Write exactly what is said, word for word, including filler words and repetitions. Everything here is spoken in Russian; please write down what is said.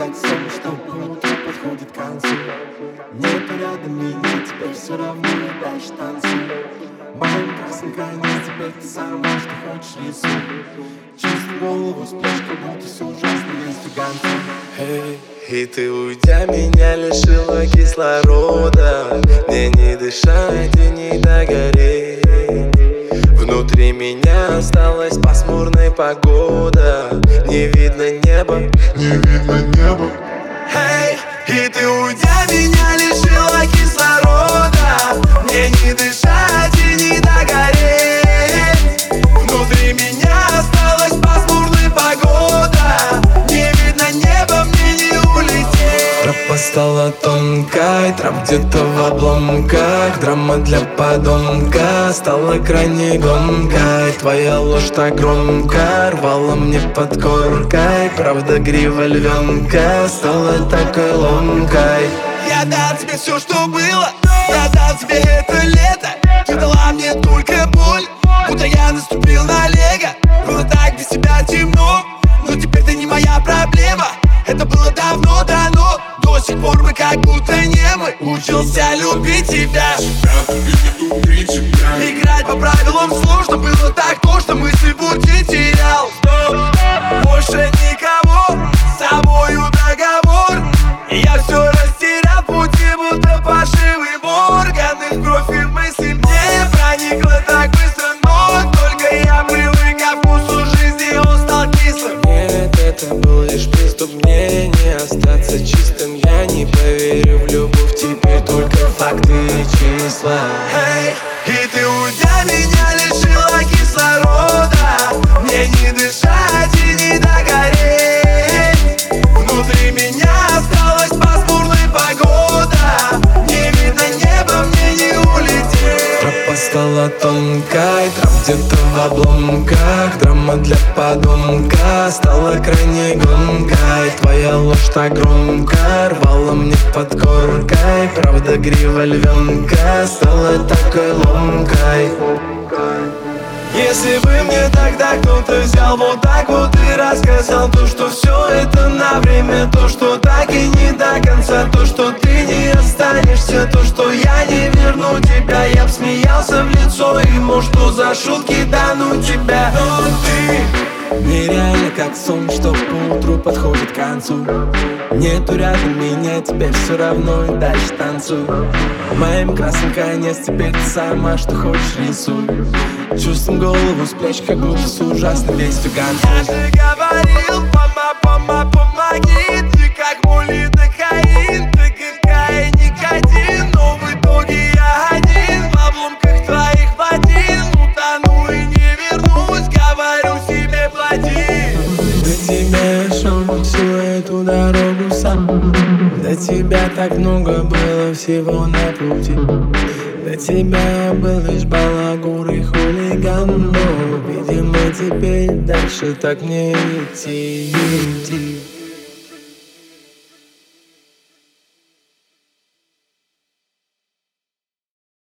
как сон, что утро подходит к концу. Нету рядом меня, теперь все равно и дальше танцуй. Моим красным конец, теперь ты самое, что хочешь, рисуй. Чувствую голову с плеч, как будто все ужасно есть у гонца. Hey, и ты, уйдя, меня лишила кислорода. Мне не дышать и не догореть. Внутри меня осталась пасмурная погода. Не видно неба, не видно неба. Hey, и ты, уйдя, меня лишила кислорода. Мне не дышать и не догореть. Внутри меня осталась пасмурная погода. Не видно неба, мне не улететь. Тропа стала тонкой, троп где-то в обломках. Драма для подонка стала крайне громкой. Твоя ложь так громко рвала мне под коркой. Правда грива львенка стала такой ломкой. Я дал тебе все, что было. Я дал тебе это лето. Ты дала мне только боль, будто я наступил на лего. Было так без тебя темно, но теперь ты не моя проблема. Это было давно дано. До сих пор мы как будто немы. Учился любить тебя, играть по правилам сложно. Было так тошно, мысли пути терял. Больше никого, с собою договор. Я все растерял, пути будто пошивы в органах. Кровь и мысли мне проникла так быстро, но только я привык ко вкусу жизни, он стал кислым. Нет, это был лишь приступ, мне не остаться чистым. Я не поверю в любовь, теперь только факты и числа. Hey, и ты, уйдя, меня лишила кислорода. Мне не дышать и не догореть. Внутри меня осталась пасмурная погода. Не видно неба, мне не улететь. Тропа стала тонкой, троп где-то в обломках. Драма для подонка стала крайне громкой. Твоя ложь так громко рвала мне под коркой. Правда грива львенка стала такой ломкой. Если бы мне тогда кто-то взял вот так вот и рассказал то, что все это на время, то, что так и не до конца, то, что ты не останешься, то, что я не верну тебя, я б смеялся в лицо ему, что за шутки, да ну тебя. Но ты нереально как сон, что поутру подходит к концу. Нету рядом меня, теперь все равно и дальше танцуй. Моим красным конец, теперь ты сама, что хочешь, рисуй. Чувствуем голову с плеч, как будто с ужасной вестью гонцу. Я же говорил, пома, пома, помоги. Ты как молли, докаин, ты какая никотин. Но в итоге я один в обломках твоих плотин. Утону и не вернусь, говорю себе плати. До тебя шел всю эту дорогу сам. До тебя так много было всего на пути. До тебя я был лишь балагур и хулиган. Но, видимо, теперь дальше так мне идти, идти.